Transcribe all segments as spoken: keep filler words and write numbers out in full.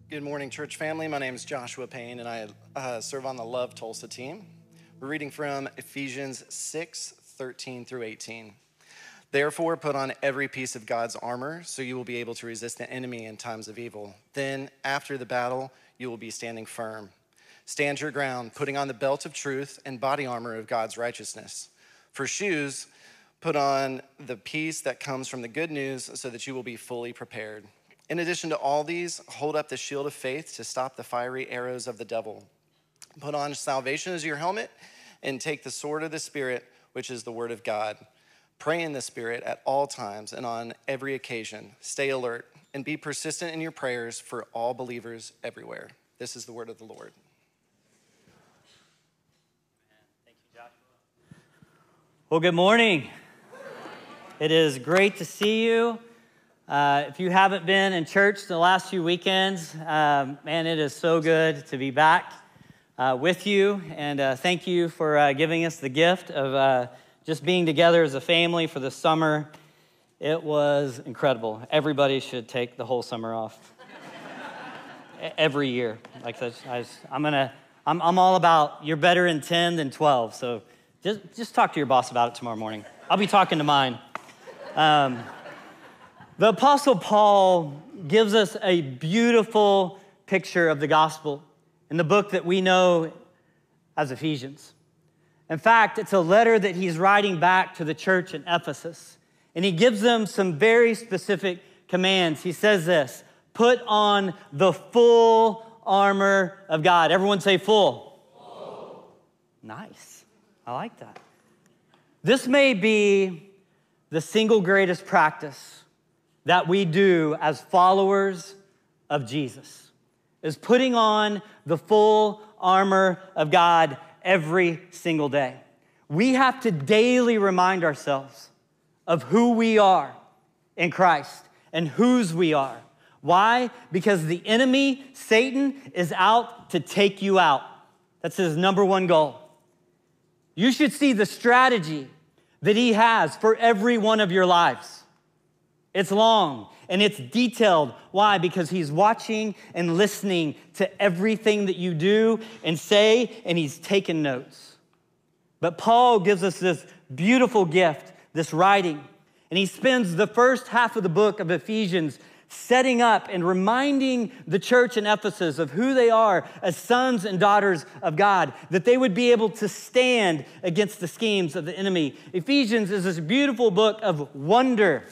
Good morning, church family. My name is Joshua Payne, and I uh, serve on the Love Tulsa team. We're reading from Ephesians six, thirteen through eighteen. Therefore, put on every piece of God's armor, so you will be able to resist the enemy in times of evil. Then, after the battle, you will be standing firm. Stand your ground, putting on the belt of truth and body armor of God's righteousness. For shoes, put on the peace that comes from the good news, so that you will be fully prepared. In addition to all these, hold up the shield of faith to stop the fiery arrows of the devil. Put on salvation as your helmet and take the sword of the Spirit, which is the word of God. Pray in the Spirit at all times and on every occasion. Stay alert and be persistent in your prayers for all believers everywhere. This is the word of the Lord. Thank you, Joshua. Well, good morning. It is great to see you. Uh, if you haven't been in church the last few weekends, um, man, it is so good to be back uh, with you. And uh, thank you for uh, giving us the gift of uh, just being together as a family for the summer. It was incredible. Everybody should take the whole summer off. Every year. Like that, I just, I'm gonna. I'm, I'm all about you're better in ten than twelve. So just just talk to your boss about it tomorrow morning. I'll be talking to mine. Um, The Apostle Paul gives us a beautiful picture of the gospel in the book that we know as Ephesians. In fact, it's a letter that he's writing back to the church in Ephesus, and he gives them some very specific commands. He says this, put on the full armor of God. Everyone say full. Full. Nice. I like that. This may be the single greatest practice that we do as followers of Jesus, is putting on the full armor of God every single day. We have to daily remind ourselves of who we are in Christ and whose we are. Why? Because the enemy, Satan, is out to take you out. That's his number one goal. You should see the strategy that he has for every one of your lives. It's long and it's detailed. Why? Because he's watching and listening to everything that you do and say, and he's taking notes. But Paul gives us this beautiful gift, this writing, and he spends the first half of the book of Ephesians setting up and reminding the church in Ephesus of who they are as sons and daughters of God, that they would be able to stand against the schemes of the enemy. Ephesians is this beautiful book of wonder.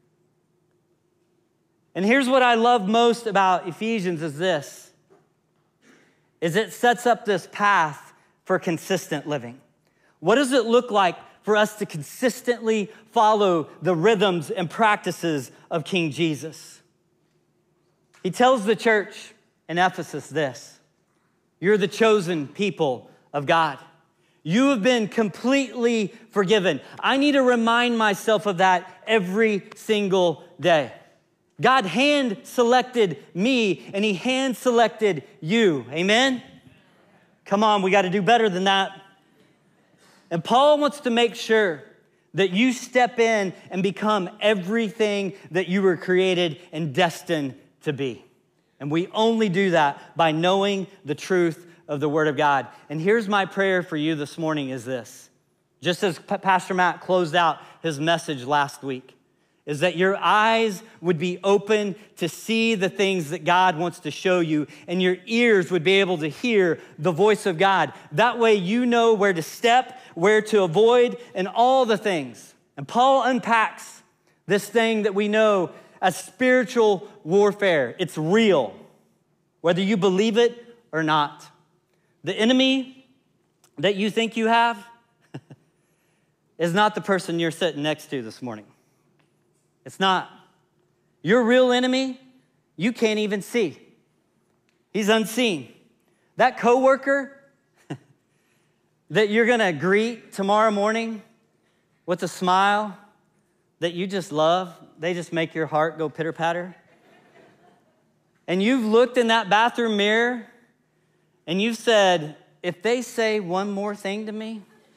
And here's what I love most about Ephesians is this, is it sets up this path for consistent living. What does it look like for us to consistently follow the rhythms and practices of King Jesus? He tells the church in Ephesus this, you're the chosen people of God. You have been completely forgiven. I need to remind myself of that every single day. God hand-selected me, and he hand-selected you. Amen? Come on, we got to do better than that. And Paul wants to make sure that you step in and become everything that you were created and destined to be. And we only do that by knowing the truth of the Word of God. And here's my prayer for you this morning is this. Just as Pastor Matt closed out his message last week, is that your eyes would be open to see the things that God wants to show you, and your ears would be able to hear the voice of God. That way you know where to step, where to avoid, and all the things. And Paul unpacks this thing that we know as spiritual warfare. It's real, whether you believe it or not. The enemy that you think you have is not the person you're sitting next to this morning. It's not. Your real enemy, you can't even see. He's unseen. That coworker that you're gonna greet tomorrow morning with a smile that you just love, they just make your heart go pitter-patter. And you've looked in that bathroom mirror and you've said, if they say one more thing to me,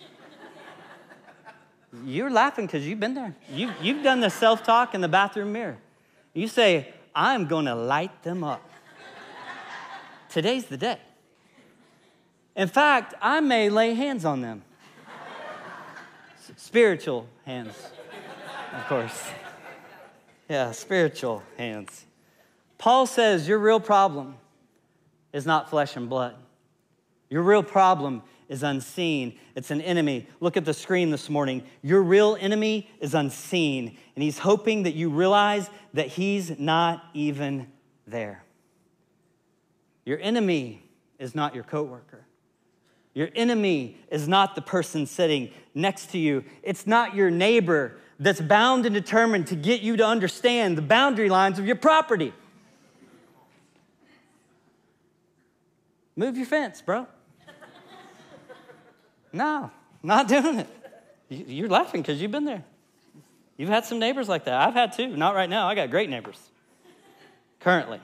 you're laughing because you've been there. You, you've done the self-talk in the bathroom mirror. You say, I'm going to light them up. today's the day. In fact, I may lay hands on them. S- spiritual hands, of course. Yeah, spiritual hands. Paul says your real problem is not flesh and blood. Your real problem is unseen. It's an enemy. Look at the screen this morning. Your real enemy is unseen, and he's hoping that you realize that he's not even there. Your enemy is not your coworker. Your enemy is not the person sitting next to you. It's not your neighbor that's bound and determined to get you to understand the boundary lines of your property. Move your fence, bro. No, not doing it. You're laughing because you've been there. You've had some neighbors like that. I've had too. Not right now. I got great neighbors currently.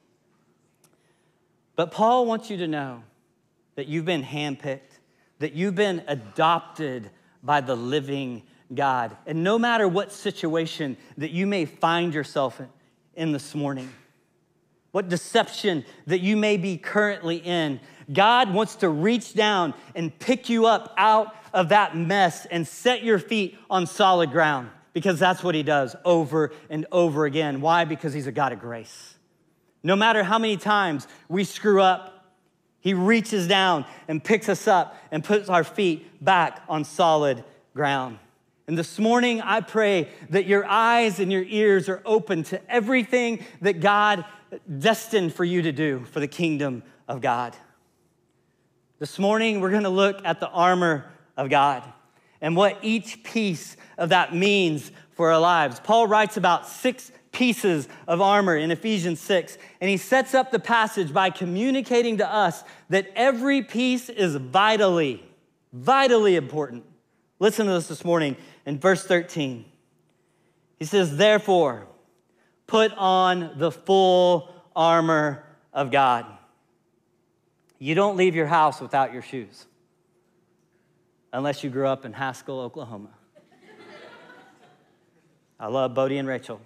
But Paul wants you to know that you've been handpicked, that you've been adopted by the living God. And no matter what situation that you may find yourself in this morning, what deception that you may be currently in, God wants to reach down and pick you up out of that mess and set your feet on solid ground, because that's what he does over and over again. Why? Because he's a God of grace. No matter how many times we screw up, he reaches down and picks us up and puts our feet back on solid ground. And this morning, I pray that your eyes and your ears are open to everything that God destined for you to do for the kingdom of God. This morning, we're going to look at the armor of God and what each piece of that means for our lives. Paul writes about six pieces of armor in Ephesians six, and he sets up the passage by communicating to us that every piece is vitally, vitally important. Listen to this this morning in verse thirteen. He says, therefore, put on the full armor of God. You don't leave your house without your shoes, unless you grew up in Haskell, Oklahoma. I love Bodie and Rachel.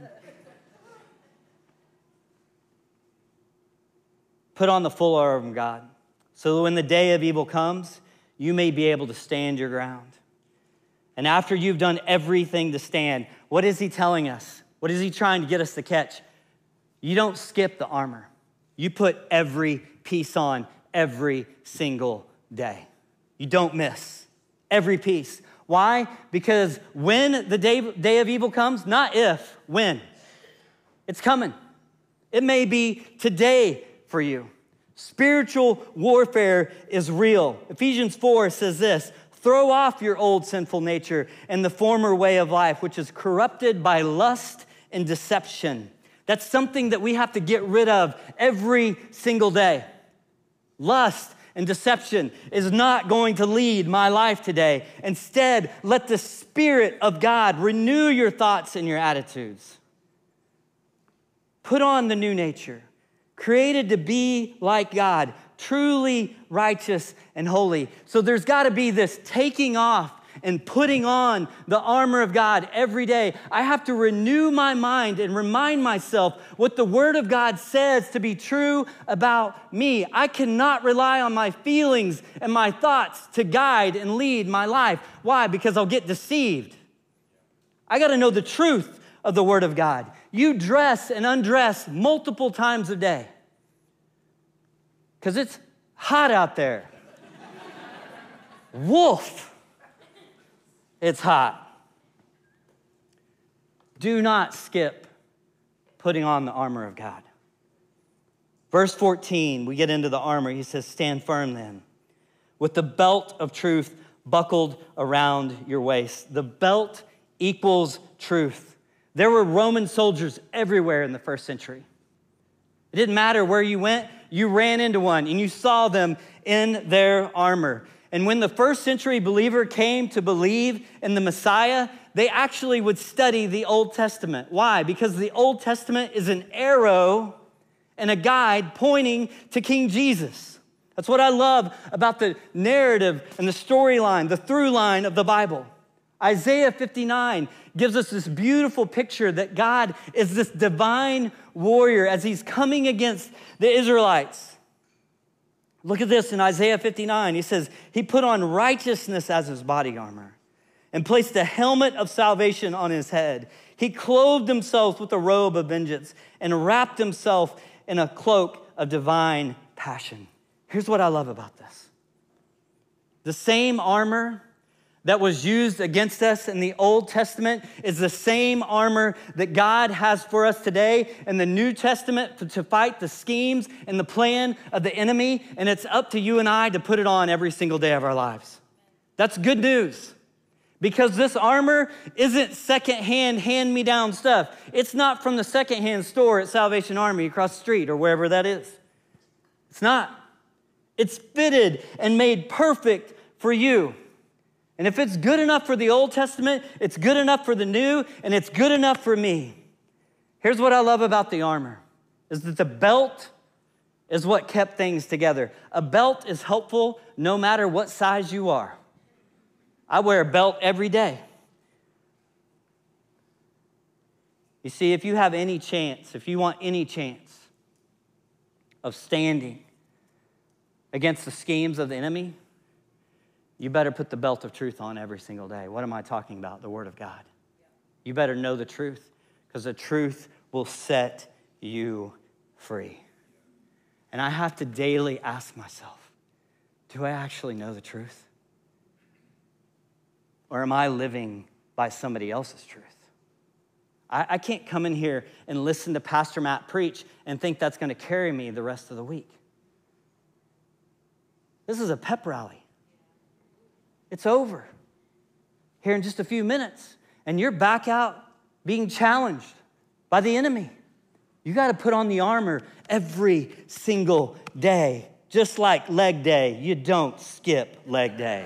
Put on the full armor of God, so that when the day of evil comes, you may be able to stand your ground. And after you've done everything to stand, what is he telling us? What is he trying to get us to catch? You don't skip the armor. You put every piece on every single day. You don't miss every piece. Why? Because when the day, day of evil comes, not if, when. It's coming. It may be today for you. Spiritual warfare is real. Ephesians four says this, throw off your old sinful nature and the former way of life, which is corrupted by lust and deception. That's something that we have to get rid of every single day. Lust and deception is not going to lead my life today. Instead, let the Spirit of God renew your thoughts and your attitudes. Put on the new nature, created to be like God, truly righteous and holy. So there's got to be this taking off and putting on the armor of God every day. I have to renew my mind and remind myself what the Word of God says to be true about me. I cannot rely on my feelings and my thoughts to guide and lead my life. Why? Because I'll get deceived. I got to know the truth of the Word of God. You dress and undress multiple times a day because it's hot out there. Wolf. It's hot. Do not skip putting on the armor of God. Verse fourteen, we get into the armor. He says, stand firm then, with the belt of truth buckled around your waist. The belt equals truth. There were Roman soldiers everywhere in the first century. It didn't matter where you went, you ran into one and you saw them in their armor. And when the first century believer came to believe in the Messiah, they actually would study the Old Testament. Why? Because the Old Testament is an arrow and a guide pointing to King Jesus. That's what I love about the narrative and the storyline, the through line of the Bible. Isaiah fifty-nine gives us this beautiful picture that God is this divine warrior as he's coming against the Israelites. Look at this in Isaiah fifty-nine. He says, he put on righteousness as his body armor and placed a helmet of salvation on his head. He clothed himself with a robe of vengeance and wrapped himself in a cloak of divine passion. Here's what I love about this. The same armor that was used against us in the Old Testament is the same armor that God has for us today in the New Testament to fight the schemes and the plan of the enemy, and it's up to you and I to put it on every single day of our lives. That's good news, because this armor isn't secondhand, hand-me-down stuff. It's not from the secondhand store at Salvation Army across the street or wherever that is. It's not. It's fitted and made perfect for you. And if it's good enough for the Old Testament, it's good enough for the New, and it's good enough for me. Here's what I love about the armor, is that the belt is what kept things together. A belt is helpful no matter what size you are. I wear a belt every day. You see, if you have any chance, if you want any chance of standing against the schemes of the enemy, you better put the belt of truth on every single day. What am I talking about? The Word of God. You better know the truth, because the truth will set you free. And I have to daily ask myself, do I actually know the truth? Or am I living by somebody else's truth? I, I can't come in here and listen to Pastor Matt preach and think that's going to carry me the rest of the week. This is a pep rally. It's over here in just a few minutes, and you're back out being challenged by the enemy. You got to put on the armor every single day, just like leg day. You don't skip leg day.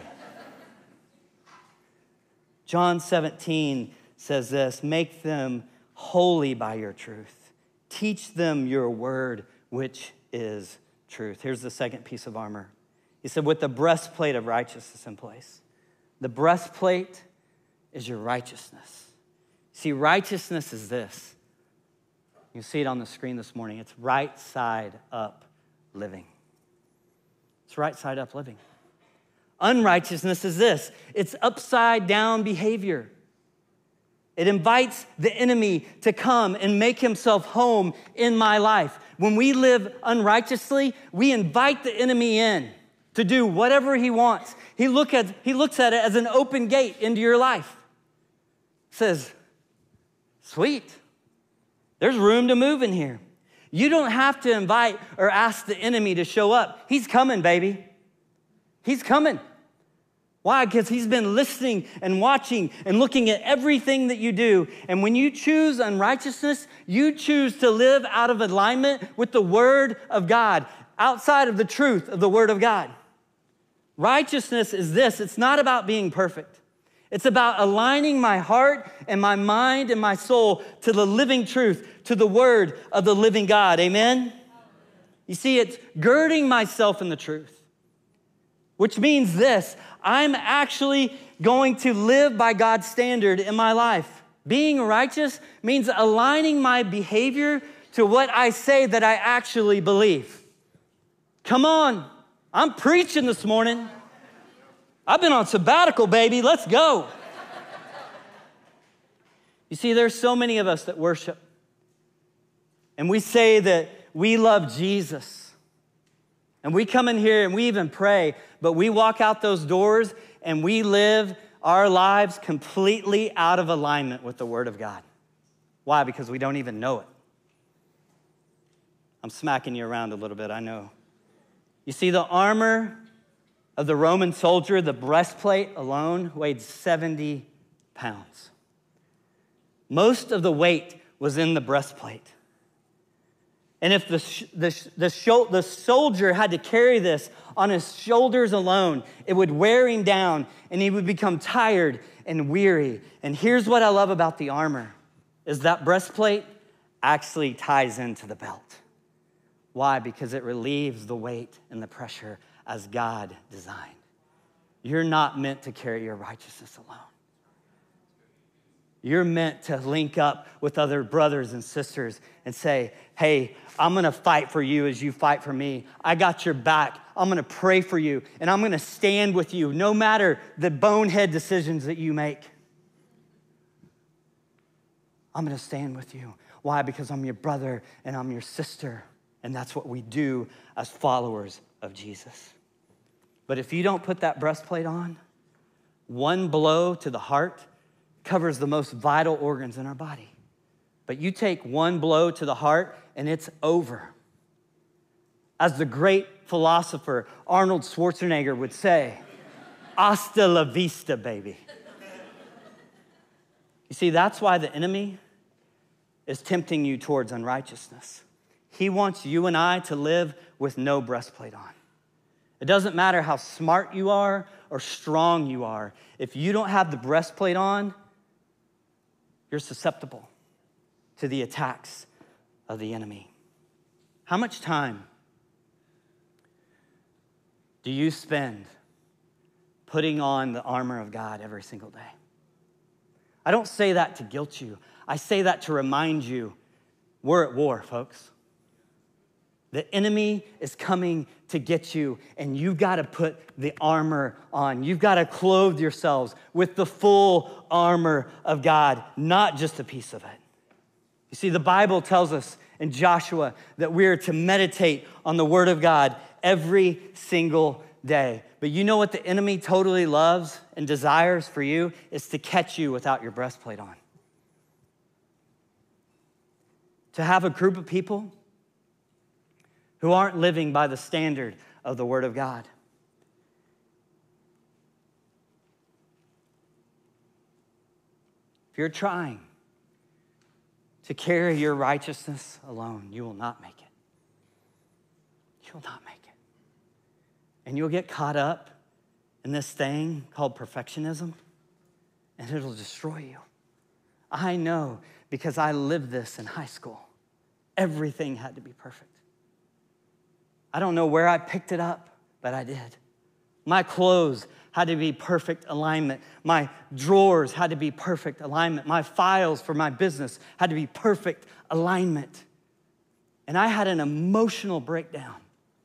John seventeen says this, make them holy by your truth. Teach them your word, which is truth. Here's the second piece of armor. He said, with the breastplate of righteousness in place. The breastplate is your righteousness. See, righteousness is this. You see it on the screen this morning. It's right side up living. It's right side up living. Unrighteousness is this. It's upside down behavior. It invites the enemy to come and make himself home in my life. When we live unrighteously, we invite the enemy in to do whatever he wants. He, look at, he looks at it as an open gate into your life. Says, sweet, there's room to move in here. You don't have to invite or ask the enemy to show up. He's coming, baby. He's coming. Why? Because he's been listening and watching and looking at everything that you do. And when you choose unrighteousness, you choose to live out of alignment with the Word of God, outside of the truth of the Word of God. Righteousness is this. It's not about being perfect. It's about aligning my heart and my mind and my soul to the living truth, to the Word of the living God. Amen? You see, it's girding myself in the truth, which means this. I'm actually going to live by God's standard in my life. Being righteous means aligning my behavior to what I say that I actually believe. Come on. I'm preaching this morning. I've been on sabbatical, baby. Let's go. You see, there's so many of us that worship, and we say that we love Jesus. And we come in here and we even pray, but we walk out those doors and we live our lives completely out of alignment with the Word of God. Why? Because we don't even know it. I'm smacking you around a little bit, I know. You see, the armor of the Roman soldier, the breastplate alone, weighed seventy pounds. Most of the weight was in the breastplate. And if the, the, the, the soldier had to carry this on his shoulders alone, it would wear him down and he would become tired and weary. And here's what I love about the armor, is that breastplate actually ties into the belt. Why? Because it relieves the weight and the pressure as God designed. You're not meant to carry your righteousness alone. You're meant to link up with other brothers and sisters and say, hey, I'm gonna fight for you as you fight for me. I got your back. I'm gonna pray for you, and I'm gonna stand with you no matter the bonehead decisions that you make. I'm gonna stand with you. Why? Because I'm your brother and I'm your sister, and that's what we do as followers of Jesus. But if you don't put that breastplate on, one blow to the heart covers the most vital organs in our body. But you take one blow to the heart and it's over. As the great philosopher Arnold Schwarzenegger would say, hasta la vista, baby. You see, that's why the enemy is tempting you towards unrighteousness. He wants you and I to live with no breastplate on. It doesn't matter how smart you are or strong you are. If you don't have the breastplate on, you're susceptible to the attacks of the enemy. How much time do you spend putting on the armor of God every single day? I don't say that to guilt you. I say that to remind you we're at war, folks. The enemy is coming to get you, and you've got to put the armor on. You've got to clothe yourselves with the full armor of God, not just a piece of it. You see, the Bible tells us in Joshua that we're to meditate on the word of God every single day. But you know what the enemy totally loves and desires for you is to catch you without your breastplate on. To have a group of people who aren't living by the standard of the Word of God. If you're trying to carry your righteousness alone, you will not make it. You will not make it. And you'll get caught up in this thing called perfectionism, and it'll destroy you. I know because I lived this in high school. Everything had to be perfect. I don't know where I picked it up, but I did. My clothes had to be perfect alignment. My drawers had to be perfect alignment. My files for my business had to be perfect alignment. And I had an emotional breakdown.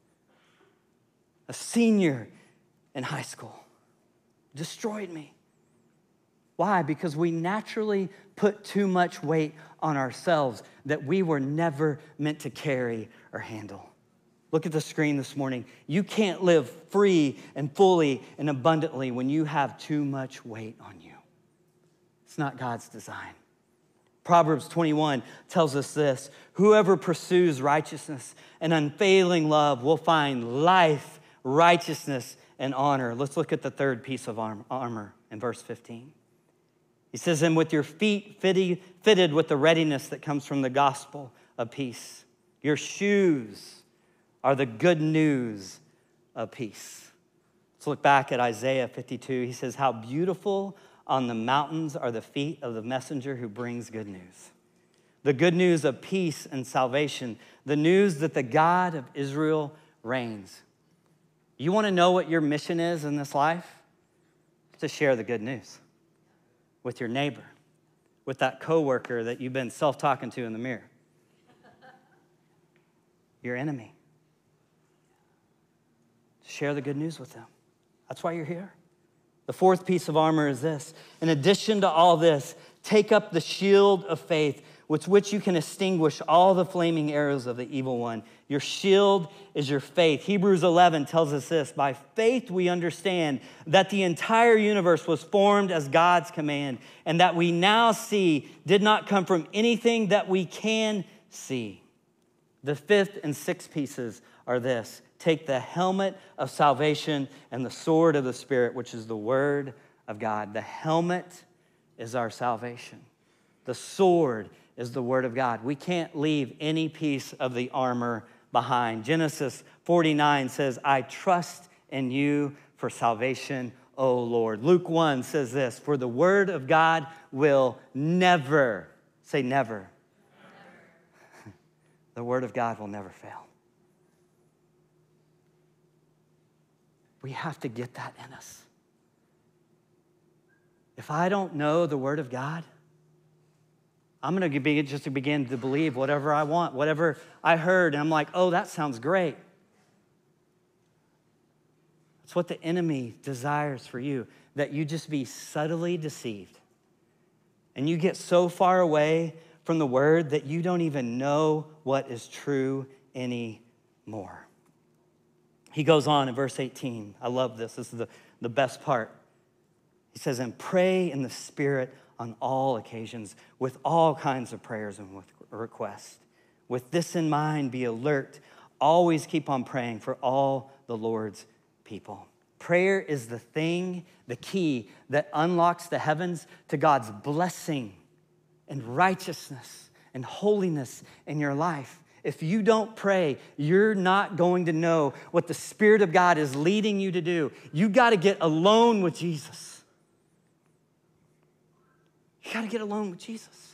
A senior in high school destroyed me. Why? Because we naturally put too much weight on ourselves that we were never meant to carry or handle. Look at the screen this morning. You can't live free and fully and abundantly when you have too much weight on you. It's not God's design. Proverbs twenty-one tells us this: whoever pursues righteousness and unfailing love will find life, righteousness, and honor. Let's look at the third piece of armor in verse fifteen. He says, and with your feet fitted with the readiness that comes from the gospel of peace. Your shoes are the good news of peace. Let's look back at Isaiah fifty-two. He says, how beautiful on the mountains are the feet of the messenger who brings good news. The good news of peace and salvation. The news that the God of Israel reigns. You want to know what your mission is in this life? It's to share the good news with your neighbor, with that coworker that you've been self-talking to in the mirror. Your enemy. Share the good news with them. That's why you're here. The fourth piece of armor is this. In addition to all this, take up the shield of faith with which you can extinguish all the flaming arrows of the evil one. Your shield is your faith. Hebrews eleven tells us this: by faith we understand that the entire universe was formed as God's command, and that we now see did not come from anything that we can see. The fifth and sixth pieces are this: take the helmet of salvation and the sword of the Spirit, which is the word of God. The helmet is our salvation. The sword is the word of God. We can't leave any piece of the armor behind. Genesis forty-nine says, I trust in you for salvation, O Lord. Luke one says this: for the word of God will never, say never. Never. The word of God will never fail. We have to get that in us. If I don't know the word of God, I'm going to be, just begin to believe whatever I want, whatever I heard, and I'm like, oh, that sounds great. It's what the enemy desires for you, that you just be subtly deceived. And you get so far away from the word that you don't even know what is true anymore. He goes on in verse eighteen. I love this. This is the, the best part. He says, and pray in the Spirit on all occasions with all kinds of prayers and with requests. With this in mind, be alert. Always keep on praying for all the Lord's people. Prayer is the thing, the key that unlocks the heavens to God's blessing and righteousness and holiness in your life. If you don't pray, you're not going to know what the Spirit of God is leading you to do. You got to get alone with Jesus. You got to get alone with Jesus.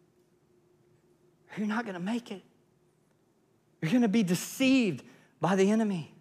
Or you're not going to make it. You're going to be deceived by the enemy.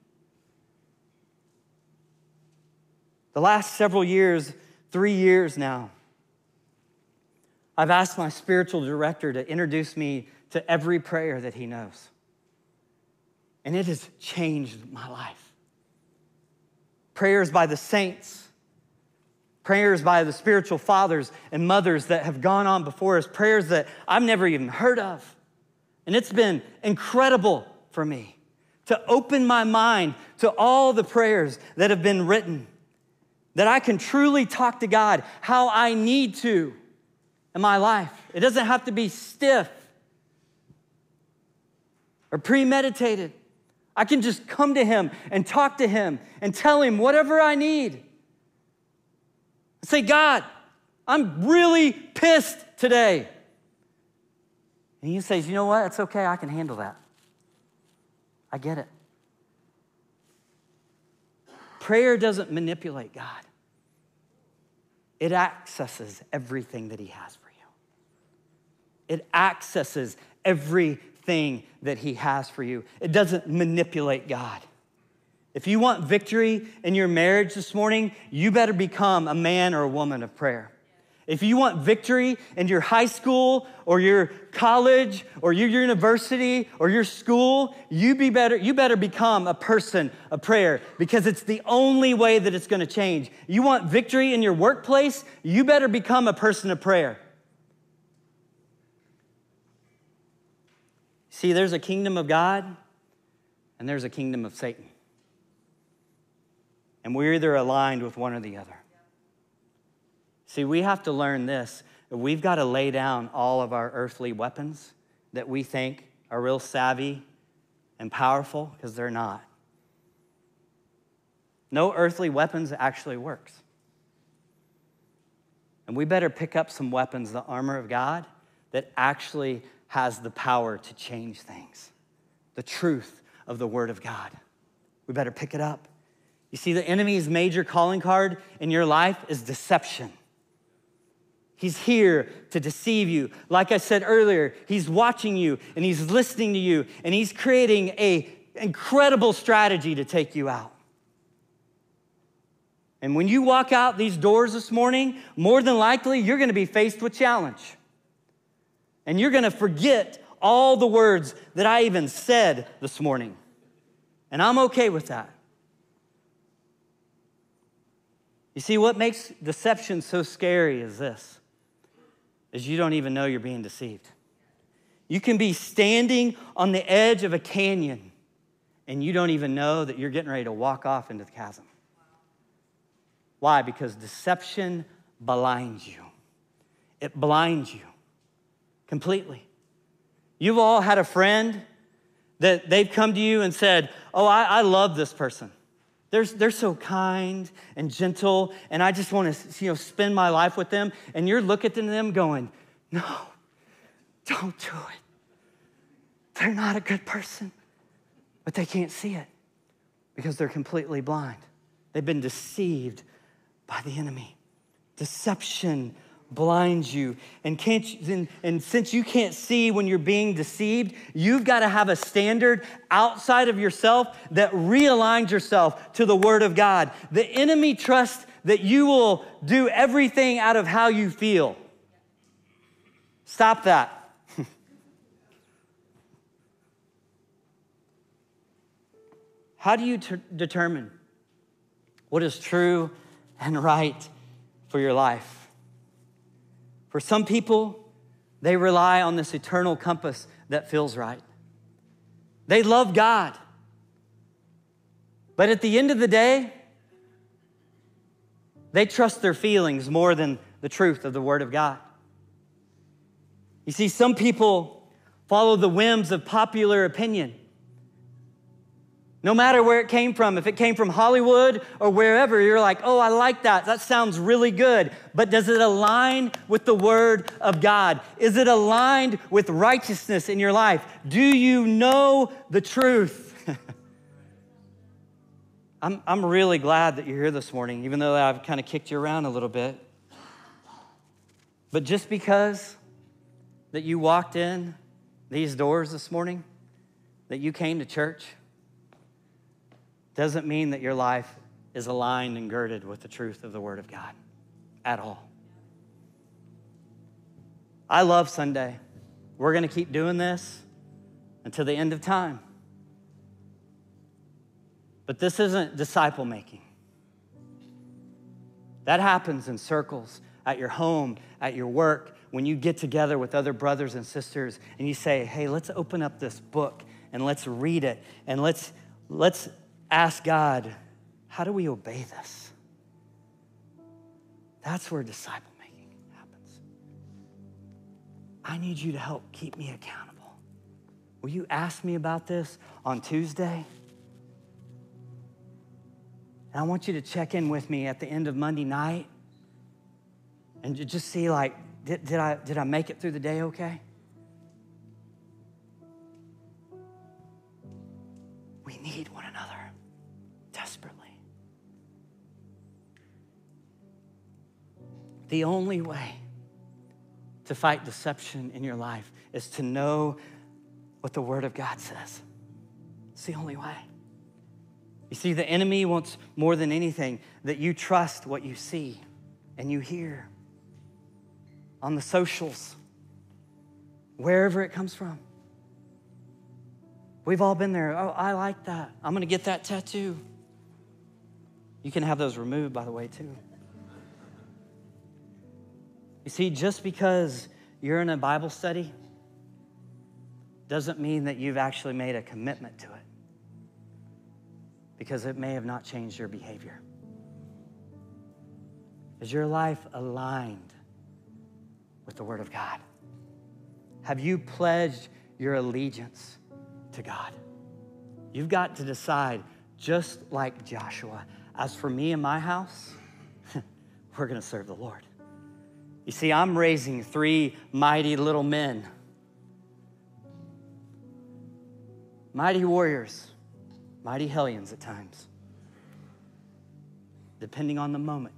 The last several years, three years now, I've asked my spiritual director to introduce me to every prayer that he knows. And it has changed my life. Prayers by the saints, prayers by the spiritual fathers and mothers that have gone on before us, prayers that I've never even heard of. And it's been incredible for me to open my mind to all the prayers that have been written, that I can truly talk to God how I need to in my life. It doesn't have to be stiff or premeditated. I can just come to him and talk to him and tell him whatever I need. Say, God, I'm really pissed today. And he says, you know what? It's okay. I can handle that. I get it. Prayer doesn't manipulate God. It accesses everything that he has for you. It accesses everything that he has for you. It doesn't manipulate God. If you want victory in your marriage this morning, you better become a man or a woman of prayer. If you want victory in your high school or your college or your university or your school, you be better, you better become a person of prayer, because it's the only way that it's going to change. You want victory in your workplace, you better become a person of prayer. See, there's a kingdom of God and there's a kingdom of Satan. And we're either aligned with one or the other. See, we have to learn this. We've got to lay down all of our earthly weapons that we think are real savvy and powerful, because they're not. No earthly weapons actually works. And we better pick up some weapons, the armor of God, that actually has the power to change things. The truth of the Word of God. We better pick it up. You see, the enemy's major calling card in your life is deception. He's here to deceive you. Like I said earlier, he's watching you and he's listening to you and he's creating an incredible strategy to take you out. And when you walk out these doors this morning, more than likely, you're going to be faced with challenge. And you're going to forget all the words that I even said this morning. And I'm okay with that. You see, what makes deception so scary is this, is you don't even know you're being deceived. You can be standing on the edge of a canyon and you don't even know that you're getting ready to walk off into the chasm. Why? Because deception blinds you. It blinds you completely. You've all had a friend that they've come to you and said, oh, I, I love this person. They're, they're so kind and gentle, and I just want to, you know, spend my life with them. And you're looking at them going, no, don't do it. They're not a good person. But they can't see it because they're completely blind. They've been deceived by the enemy. Deception blinds you. And, can't you, and, and since you can't see when you're being deceived, you've got to have a standard outside of yourself that realigns yourself to the Word of God. The enemy trusts that you will do everything out of how you feel. Stop that. How do you ter- determine what is true and right for your life? For some people, they rely on this eternal compass that feels right. They love God. But at the end of the day, they trust their feelings more than the truth of the Word of God. You see, some people follow the whims of popular opinion. No matter where it came from, if it came from Hollywood or wherever, you're like, oh, I like that. That sounds really good. But does it align with the Word of God? Is it aligned with righteousness in your life? Do you know the truth? I'm, I'm really glad that you're here this morning, even though I've kind of kicked you around a little bit. But just because that you walked in these doors this morning, that you came to church, doesn't mean that your life is aligned and girded with the truth of the Word of God at all. I love Sunday. We're going to keep doing this until the end of time. But this isn't disciple making. That happens in circles, at your home, at your work, when you get together with other brothers and sisters and you say, hey, let's open up this book and let's read it and let's let's ask God, how do we obey this? That's where disciple making happens. I need you to help keep me accountable. Will you ask me about this on Tuesday? And I want you to check in with me at the end of Monday night and just see, like, did, did I did I make it through the day okay? We need one another desperately. The only way to fight deception in your life is to know what the Word of God says. It's the only way. You see, the enemy wants more than anything that you trust what you see and you hear on the socials, wherever it comes from. We've all been there. Oh, I like that. I'm going to get that tattoo. You can have those removed, by the way, too. You see, just because you're in a Bible study doesn't mean that you've actually made a commitment to it, because it may have not changed your behavior. Is your life aligned with the Word of God? Have you pledged your allegiance to God? You've got to decide, just like Joshua, as for me and my house, we're going to serve the Lord. You see, I'm raising three mighty little men, mighty warriors, mighty hellions at times, depending on the moment.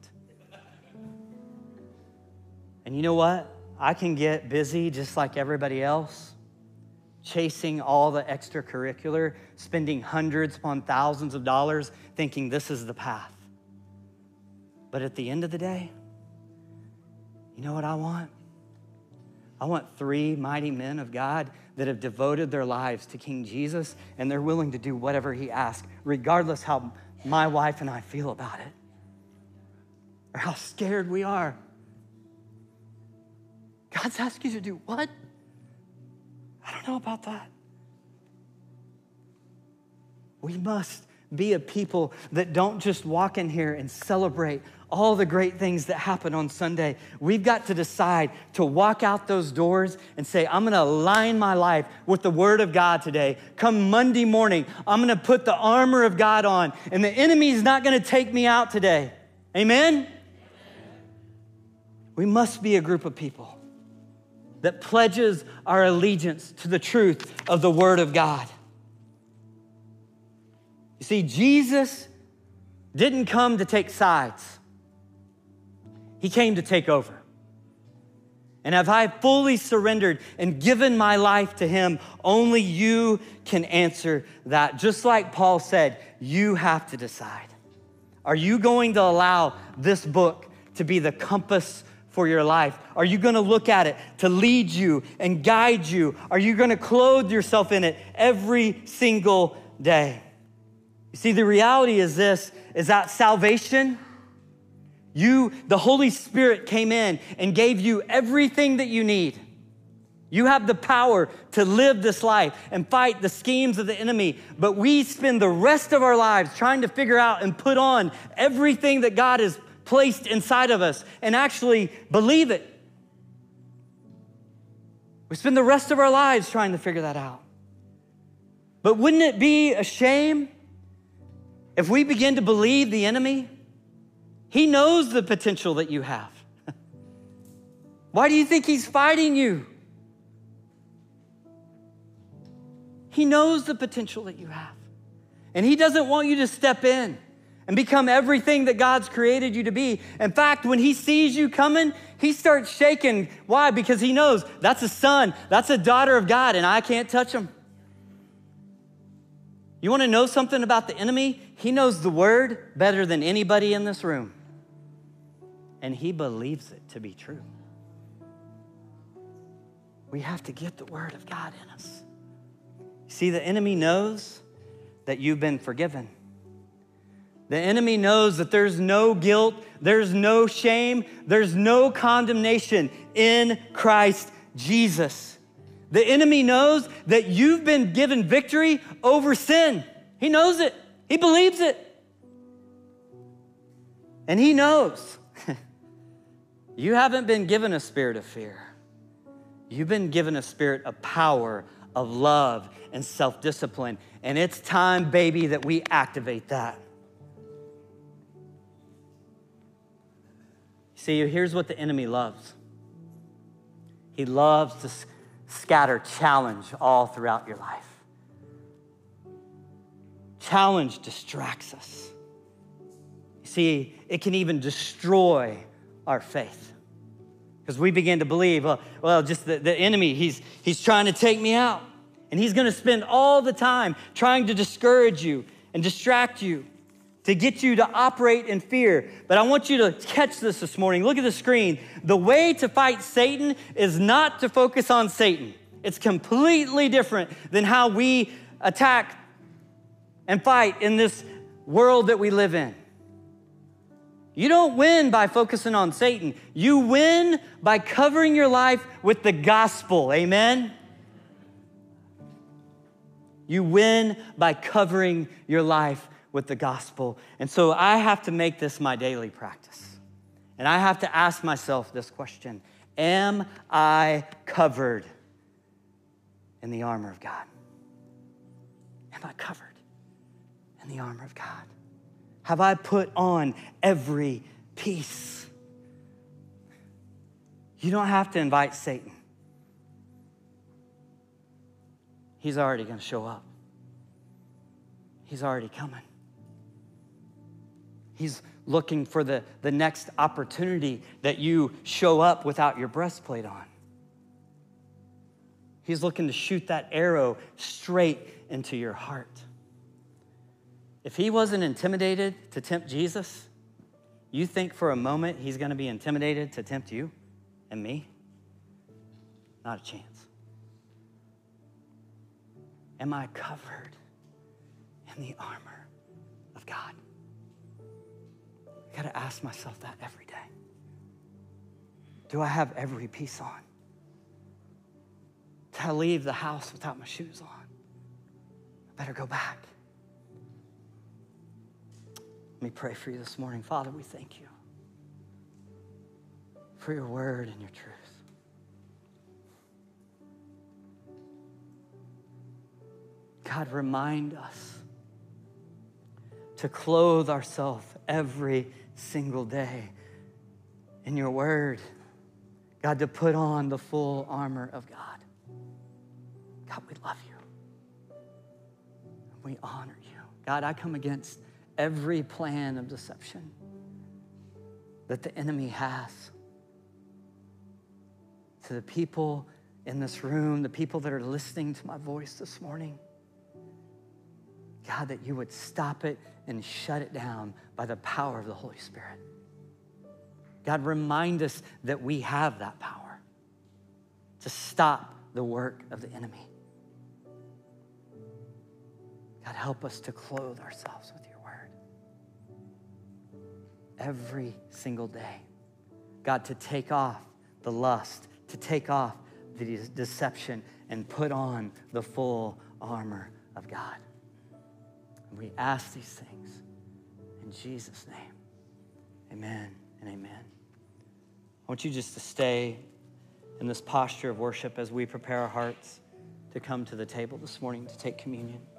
And you know what? I can get busy just like everybody else, chasing all the extracurricular, spending hundreds upon thousands of dollars, thinking this is the path. But at the end of the day, you know what I want? I want three mighty men of God that have devoted their lives to King Jesus, and they're willing to do whatever he asks, regardless how my wife and I feel about it, or how scared we are. God's asking you to do what? I don't know about that. We must be a people that don't just walk in here and celebrate all the great things that happen on Sunday. We've got to decide to walk out those doors and say, I'm going to align my life with the Word of God today. Come Monday morning, I'm going to put the armor of God on, and the enemy's not going to take me out today. Amen? Amen? We must be a group of people that pledges our allegiance to the truth of the Word of God. You see, Jesus didn't come to take sides. He came to take over. And if I fully surrendered and given my life to him, only you can answer that. Just like Paul said, you have to decide. Are you going to allow this book to be the compass for your life? Are you gonna look at it to lead you and guide you? Are you gonna clothe yourself in it every single day? You see, the reality is this, is that salvation, you, the Holy Spirit came in and gave you everything that you need. You have the power to live this life and fight the schemes of the enemy, but we spend the rest of our lives trying to figure out and put on everything that God has placed inside of us and actually believe it. We spend the rest of our lives trying to figure that out. But wouldn't it be a shame if we begin to believe the enemy? He knows the potential that you have. Why do you think he's fighting you? He knows the potential that you have. And he doesn't want you to step in and become everything that God's created you to be. In fact, when he sees you coming, he starts shaking. Why? Because he knows that's a son, that's a daughter of God, and I can't touch him. You want to know something about the enemy? He knows the word better than anybody in this room. And he believes it to be true. We have to get the word of God in us. See, the enemy knows that you've been forgiven. The enemy knows that there's no guilt, there's no shame, there's no condemnation in Christ Jesus. The enemy knows that you've been given victory over sin. He knows it. He believes it. And he knows you haven't been given a spirit of fear. You've been given a spirit of power, of love, and self-discipline. And it's time, baby, that we activate that. See, here's what the enemy loves. He loves to scatter challenge all throughout your life. Challenge distracts us. You see, it can even destroy our faith. Because we begin to believe, well, well just the, the enemy, he's, he's trying to take me out. And he's gonna spend all the time trying to discourage you and distract you, to get you to operate in fear. But I want you to catch this this morning. Look at the screen. The way to fight Satan is not to focus on Satan. It's completely different than how we attack and fight in this world that we live in. You don't win by focusing on Satan. You win by covering your life with the gospel, amen? You win by covering your life with the gospel. And so I have to make this my daily practice. And I have to ask myself this question: am I covered in the armor of God? Am I covered in the armor of God? Have I put on every piece? You don't have to invite Satan. He's already going to show up. He's already coming. He's looking for the, the next opportunity that you show up without your breastplate on. He's looking to shoot that arrow straight into your heart. If he wasn't intimidated to tempt Jesus, you think for a moment he's going to be intimidated to tempt you and me? Not a chance. Am I covered in the armor of God? I got to ask myself that every day. Do I have every piece on? Did I leave the house without my shoes on? I better go back. Let me pray for you this morning. Father, we thank you for your word and your truth. God, remind us to clothe ourselves every single day in your word. God, to put on the full armor of God. God, we love you. We honor you. God, I come against every plan of deception that the enemy has to the people in this room, the people that are listening to my voice this morning. God, that you would stop it and shut it down by the power of the Holy Spirit. God, remind us that we have that power to stop the work of the enemy. God, help us to clothe ourselves with your word every single day. God, to take off the lust, to take off the de- deception and put on the full armor of God. And we ask these things in Jesus' name. Amen and amen. I want you just to stay in this posture of worship as we prepare our hearts to come to the table this morning to take communion.